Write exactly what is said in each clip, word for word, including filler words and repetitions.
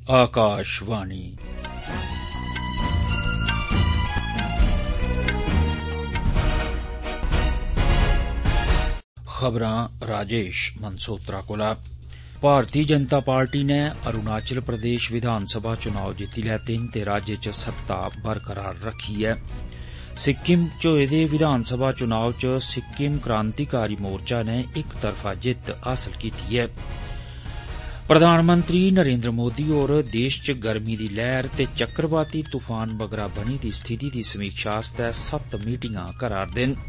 आकाशवाणी खबरां राजेश मनसोत्रा कोला। भारतीय जनता पार्टी ने अरुणाचल प्रदेश विधानसभा चुनाव जित्ती लैते न ते राज्य च सत्ता बरकरार रखी ऐ। सिक्किम च होए दे विधानसभा चुनाव च सिक्किम क्रांतिकारी मोर्चा ने इक तरफा जित्त हासल कीती ऐ। प्रधानमंत्री नरेंद्र मोदी होर देश च गर्मी दी लैर ते चक्रवाती तूफान बगरा बनी दी स्थिति दी समीक्षा आस्तै सत्त मीटिंगां करा'रदे न।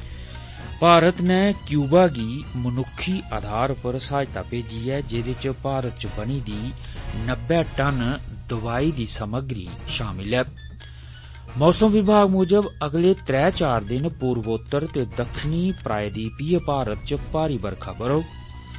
भारत ने क्यूबा गी मनुक्खी आधार पर सहायता भेजी ऐ, जेदे च भारत च बनी दी नब्बै टन दवाई दी समग्री शामिल ऐ। मौसम विभाग मुजब अगले त्रै चार दिन पूर्वोत्तर ते दक्षिणी प्रायद्वीपीय भारत च भारी बरखा बरग।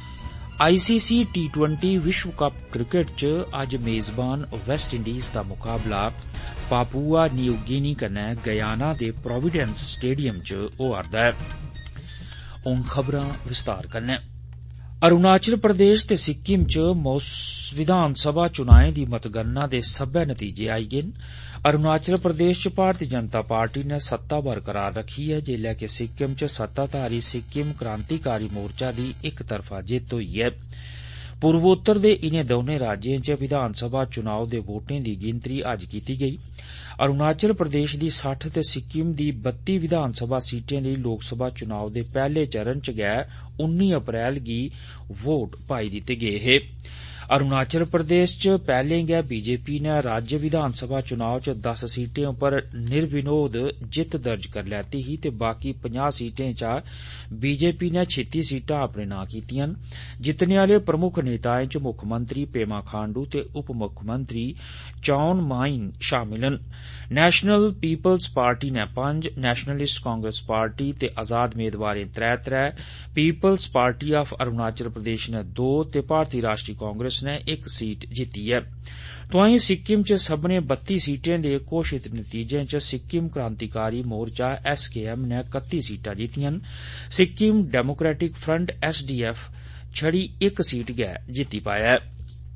आईसीसी टी ट्वेंटी विश्व कप क्रिकेट च अज्ज मेजबान वेस्टइंडीज दा मुकाबला पापुआ न्यू गिनी कन्नै गयाना दे प्रोविडेंस स्टेडियम च होआ'रदा ऐ। हुन खबरां विस्तार कन्नै। अरुणाचल प्रदेश ते सिक्किम च विधानसभा चुनाएं दी मतगणना दे सब्बै नतीजे आई गे न। अरुणाचल प्रदेश च भारतीय जनता पार्टी ने सत्ता बरकरार रखी ऐ, जेल्लै कि सिक्किम च सत्ताधारी सिक्किम क्रांतिकारी मोर्चा दी इक तरफा जित्त होई ऐ। पूर्वोत्तर दे इनें दौनें राज्यें च विधानसभा चुनाव दे वोटें दी गिनतरी अज्ज कीती गेई। अरुणाचल प्रदेश दी सट्ठ ते सिक्किम दी बत्ती विधानसभा सीटें लेई लोकसभा चुनाव दे पैहले चरण च गै उन्नी अप्रैल गी वोट पाई दित्ते गे हे। अरुणाचल प्रदेश च पैहले गै बीजेपी ने राज्य विधानसभा चुनाव च दस सीटें पर निर्विनोद जित्त दर्ज करी लैती ही ते बाकी पंजाह सीटें चा बीजेपी ने छित्ती सीटां अपने नां कीतियां न। जितने आले प्रमुख नेताएं च मुक्खमंत्री पेमा खांडू ते उप मुक्खमंत्री चौन माइन शामिल न। नेशनल पीपल्स पार्टी ने पंज, नेशनलिस्ट कांग्रेस पार्टी ते आजाद मेदवारें त्रै त्रै, People's Party of Arunachal Pradesh ने दो ते भारतीय राष्ट्रीय कांग्रेस ने इक सीट जीती ऐ। तोआईं सिक्किम च सब्बनें बत्ती सीटें दे घोषित नतीजें च सिक्किम क्रांतिकारी मोर्चा एस के एम ने कत्ती सीटां जीतियां न। Sikkim Democratic Front S D F छड़ी इक सीट गै जित्ती पाया ऐ।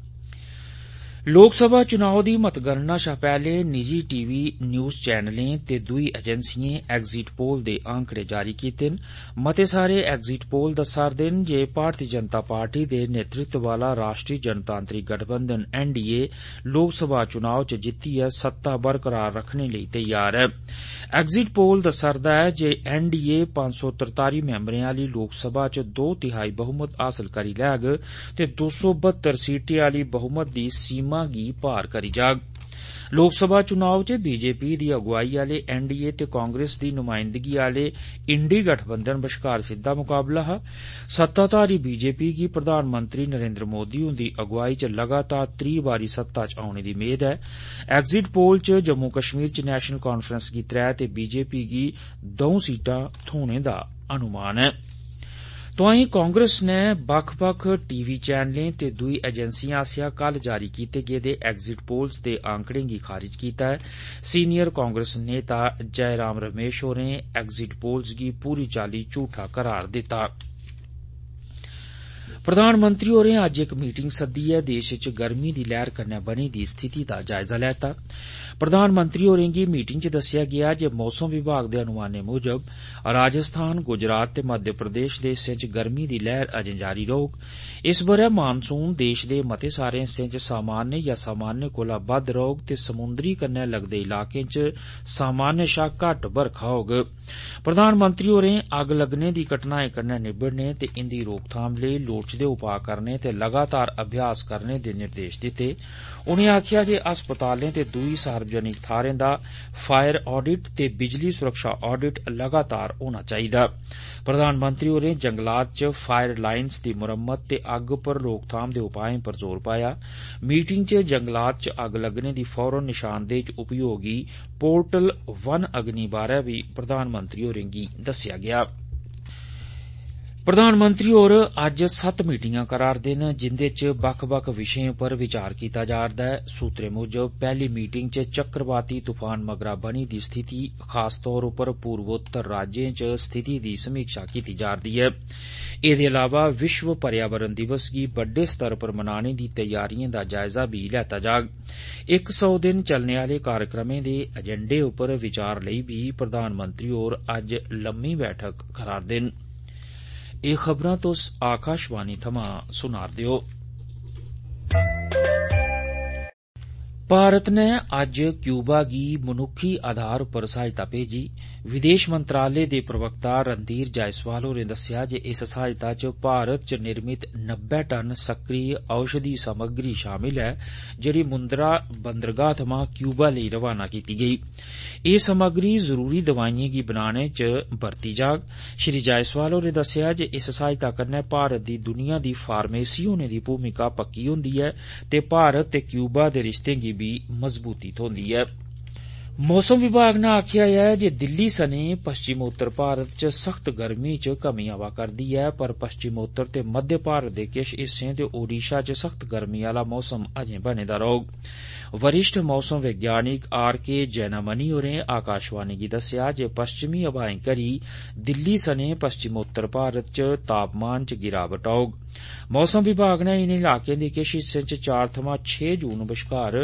लोकसभा चुनाव दी मतगणना शा पैहले निजी टीवी न्यूज चैनलें ते दुई एजेंसिएं एग्जिट पोल दे आंकड़े जारी कीते न। मते सारे एग्जिट पोल दस्सा'रदे न जे भारतीय जनता पार्टी दे नेतृत्व वाला राष्ट्रीय जनतांत्रिक गठबंधन एन डी ए लोकसभा चुनाव च जित्तियै सत्ता बरकरार रखने लेई तैयार ऐ। एग्जिट पोल दस्सा'रदा ऐ जे एन डी ए पंज सौ तरताली मैंबरें आली लोकसभा च दो तिहाई बहुमत हासल करी लैग ते दो सौ बहत्तर सीटें आली बहुमत दी सीमा गी पार करी जाग। लोकसभा चुनाव च बीजेपी दी अगुवाई आले एन डी ए ते कांग्रेस दी नुमाइंदगी आले इंडी गठबंधन बश्कार सिद्दा मुकाबला हा। सत्ताधारी बीजेपी गी प्रधानमंत्री नरेंद्र मोदी हुंदी अगुवाई च लगातार त्री बारी सत्ता च औने दी मेद ऐ। एग्जिट पोल च जम्मू कश्मीर च नेशनल कांफ्रेंस गी त्रै ते बीजेपी गी दौं सीटां थ्होने दा अनुमान ऐ। तोआईं कांग्रेस ने बक्ख बक्ख टीवी चैनलें ते दुई एजेंसिएं आसेआ कल जारी कीते गेदे एग्जिट पोल्स दे आंकड़ें गी खारिज कीता ऐ। सीनियर कांग्रेस नेता जयराम रमेश होरें एग्जिट पोल्स गी पूरी चाल्ली झूठा करार दित्ता। प्रधानमंत्री होरें अज्ज इक मीटिंग सद्दियै देश च गर्मी दी लैर कन्नै बनी दी स्थिति दा जायजा लैता। प्रधानमंत्री होरें गी मीटिंग च दस्सेआ गेआ जे मौसम विभाग दे अनुमानें मुजब राजस्थान, गुजरात ते मध्य प्रदेश दे हिस्सें च गर्मी दी लैर अजें जारी रौह्ग। इस ब'रै मानसून देश दे मते सारे हिस्सें च सामान्य या सामान्य कोला बद्द रौह्ग ते समुंदरी कन्नै लगदे इलाकें च सामान्य शा घट्ट बरखा होग। प्रधानमंत्री होरें अग्ग लग्गने दी घटनाएं कन्नै निब्बड़ने ते इंदी रोकथाम लेई लोड़चदे उपाऽ करने ते लगातार अभ्यास करने दे निर्देश दित्ते। उनें आखेआ जे अस्पतालें ते दुई सार्वजनिक थाहरें दा फायर ऑडिट ते बिजली सुरक्षा ऑडिट लगातार होना चाहिदा। प्रधानमंत्री होरें जंगलात च फायर लाइन्स दी मुरम्मत ते अग्ग पर रोकथाम दे उपाएं पर जोर पाया। मीटिंग च जंगलात च अग्ग लग्गने दी फौरन निशानदेही च उपयोगी पोर्टल वन अग्नि बारै बी प्रधानमंत्री होरें गी दस्सेआ गेआ। प्रधानमंत्री होर अज्ज सत्त मीटिंगां करा'रदे न जिंदे च बक्ख बक्ख विषयें पर विचार कीता जा'रदा ऐ। सूत्रें मुजब पैहली मीटिंग च चक्रवाती तूफान मगरा बनी दी स्थिति, खास तौर उप्पर पूर्वोत्तर राज्यें च स्थिति दी समीक्षा कीती जा'रदी ऐ। एह्दे अलावा विश्व पर्यावरण दिवस गी बड्डे स्तर पर मनाने दी तैयारिएं दा जायजा बी लैता जाग। इक सौ दिन चलने आले कार्यक्रमें दे एजेंडे उप्पर विचार लेई बी प्रधानमंत्री होर अज्ज लम्मी बैठक करा'रदे न। एह् खबरां तुस आकाशवाणी थमां सुना'रदे ओ। भारत नै अज्ज क्यूबा गी मनुक्खी आधार उप्पर सहायता भेजी। विदेश मंत्रालय दे प्रवक्ता रणधीर जायसवाल होरें दस्सेआ जे इस सहायता च भारत च निर्मित नब्बै टन सक्रिय औषधि सामग्री शामिल ऐ, जेहड़ी मुंद्रा बंदरगाह थमां क्यूबा लेई रवाना कीती गेई। एह् सामग्री जरूरी दवाइएं गी बनाने च बरती जाग। श्री जायसवाल होरें दस्सेआ जे इस सहायता कन्नै भारत दी दुनिया दी फार्मेसी होने दी भूमिका पक्की होंदी ऐ ते भारत ते क्यूबा दे रिश्तें गी भी मजबूती थ्होंदी ऐ। मौसम विभाग नै आखेआ ऐ जे दिल्ली सने पश्चिमोत्तर भारत च सख्त गर्मी च कमी आवा करदी ऐ, पर पश्चिमोत्तर ते मध्य भारत दे किश हिस्सें ते ओडिशा च सख्त गर्मी आला मौसम अजें बने दा रौह्ग। वरिष्ठ मौसम वैज्ञानिक आर के जैनामनी होरें आकाशवाणी गी दस्सेआ जे पश्चिमी हवाएं करी दिल्ली सने पश्चिमोत्तर भारत च तापमान च गिरावट औग। मौसम विभाग नै इनें इलाकें दे किश हिस्सें च चार थमां छे जून बश्कार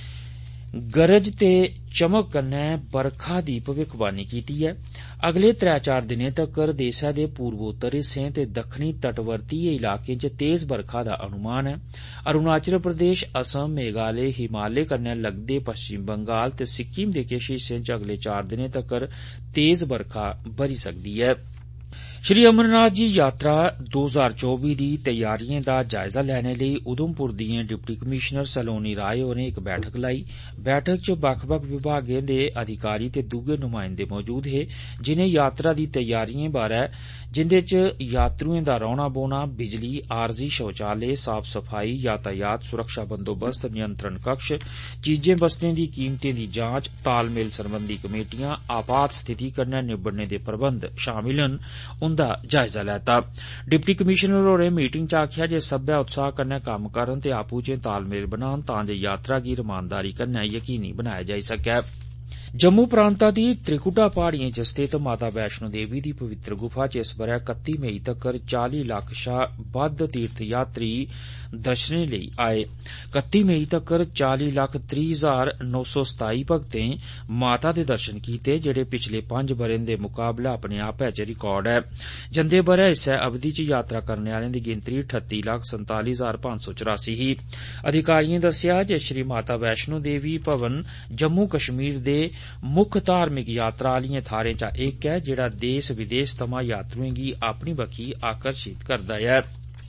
गरज ते चमक कन्नै बरखा दी भविक्खवाणी कीती ऐ। अगले त्रै चार दिनें तक्कर देसै दे पूर्वोत्तर हिस्सें ते दक्खनी तटवर्ती इलाकें च तेज बरखा दा अनुमान ऐ। अरुणाचल प्रदेश, असम, मेघालय, हिमालय कन्नै लगदे पश्चिम बंगाल ते सिक्किम दे किश हिस्सें च अगले चार दिनें तक्कर तेज बरखा बरी सकदी ऐ। श्री अमरनाथ जी यात्रा दो हजार चौबी दी तैयारिएं दा जायजा लैने लेई उधमपुर दिएं डिप्टी कमिशनर सलोनी राय होरें इक बैठक लाई। बैठक च बक्ख बक्ख विभागें दे अधिकारी ते दुए नुमाइंदे मौजूद हे, जिनें यात्रा दी तैयारिएं बारै जिंदे च यात्रुएं दा रौहना बौहना, बिजली, आरजी शौचालय, साफ सफाई, यातायात, सुरक्षा बंदोबस्त, नियंत्रण कक्ष, चीजें बस्तें दी कीमतें दी जांच, तालमेल सरबंधी कमेटियां, आपात स्थिति कन्नै निबड़ने दे प्रबंध शामिल न, उंदा जायजा लैता। डिप्टी कमिशनर होरें मीटिंग च आखेआ जे सब्बै उत्साह कन्नै कम्म करन ते आपूं चें तालमेल बनान तां जे यात्रा गी रमानदारी कन्नै यकीनी बनाया जाई सकै। जम्मू प्रांता दी त्रिकुटा पहाड़िएं च स्थित माता वैष्णो देवी दी पवित्र गुफा च इस बरै कत्ती मई तक्कर चाली लक्ख शा बद्द तीर्थ यात्री दर्शनें लेई आए। कत्ती मई तक्कर चाली लक्ख त्रीह् हजार नौ सौ सताई भक्तें माता दे दर्शन कीते, जेहड़े पिछले पंज ब'रें दे मुकाबले अपने आपै च रिकार्ड ऐ। जंदे ब'रे इस्सै अवधि च यात्रा करने आलें दी गिनतरी ठत्ती लक्ख संताली हजार पंज सौ चौरासी ही। अधिकारिएं दस्सेआ जे श्री माता वैष्णो देवी भवन जम्मू कश्मीर दे मुक्ख धार्मिक यात्रा आलिएं थाहरें चा इक ऐ, जेहड़ा देस विदेस थमां यात्रुएं गी अपनी बक्खी आकर्षित करदा ऐ।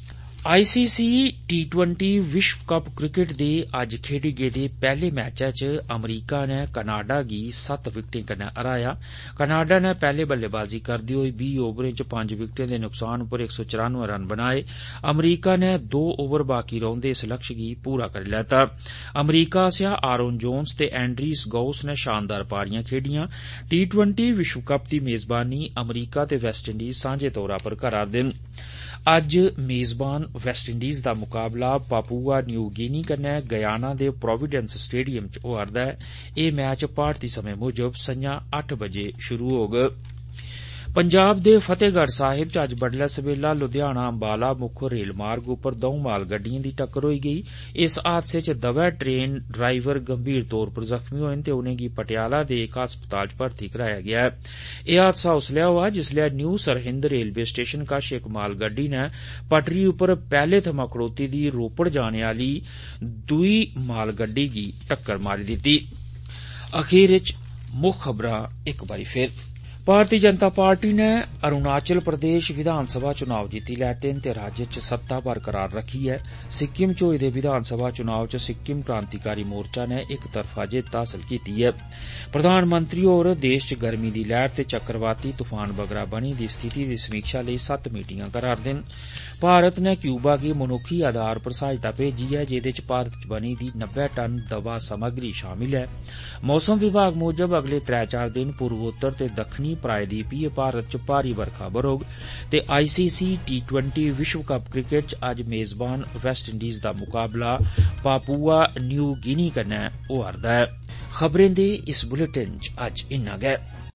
आईसीसी टी ट्वेंटी विश्व कप क्रिकेट दे अज्ज खेड्डे गेदे पैहले मैचै च अमरीका नै कनाडा गी सत्त विकेटें कन्नै हराया। कनाडा नै पैहले बल्लेबाजी करदे होई बीह् ओवरें च पंज विकेटें दे नुकसान पर इक सौ चौरानवे रन बनाए। अमरीका नै दो ओवर बाकी रौंदे इस लक्ष्य गी पूरा करी लैता। अमरीका आसेआ आरोन जोन्स ते एंड्रीस गौस नै शानदार पारियां खेड्डियां। टी ट्वेंटी विश्व कप दी मेजबानी अमरीका ते वेस्टइंडीज सांझे तौरा पर करा'रदे न। अज्ज मेजबान वेस्टइंडीज दा मुकाबला पापुआ न्यू गिनी कन्नै गयाना दे प्रोविडेंस स्टेडियम च होआ'रदा ऐ। एह् मैच भारती समें मुजब संञा अट्ठ बजे शुरू होग। पंजाब दे फतेहगढ़ साहिब च अज्ज बड्डलै सबेला लुधियाना अंबाला मुक्ख रेल मार्ग उप्पर दौं माल गड्डिएं दी टक्कर होई गेई। इस हादसे च दवै ट्रेन ड्राइवर गंभीर तौर पर जख्मी होए ते उनेंगी पटियाला दे इक अस्पताल च भर्थी कराया गेआ ऐ। एह् हादसा उसलै होआ जिसलै न्यू सरहिंद रेलवे स्टेशन कश इक माल गड्डी नै पटरी उप्पर पैहले थमां खड़ोती दी रोपड़ जाने आली दुई माल गड्डी गी टक्कर मारी दित्ती। अखीर च मुक्ख खबरां इक बारी फिर भारतीय जनता पार्टी नै अरुणाचल प्रदेश विधानसभा चुनाव जीती लैते न ते राज्य च सत्ता बरकरार रखी ऐ। सिक्किम च होए दे विधानसभा चुनाव च सिक्किम क्रांतिकारी मोर्चा नै इक तरफा जित्त हासल कीती ऐ। प्रधानमंत्री होर देश च गर्मी दी लैह्र ते चक्रवाती तूफान बगरा बनी दी स्थिति दी समीक्षा लेई सत्त मीटिंगां करा'रदे न। भारत नै क्यूबा गी मनुक्खी आधार पर सहायता भेजी ऐ, जेह्दे च भारत च बनी दी नब्बै टन दवा सामग्री शामिल ऐ। मौसम विभाग मूजब अगले त्रै चार दिन पूर्वोत्तर ते दक्खनी प्रायद्वीपीय भारत च भारी बरखा बरोग ते आईसीसी टी ट्वेंटी विश्व कप क्रिकेट च अज्ज मेजबान वेस्टइंडीज दा मुकाबला पापुआ न्यू गिनी कन्नै होआ'रदा ऐ। खबरें दे इस बुलेटिन च अज्ज इन्ना गै।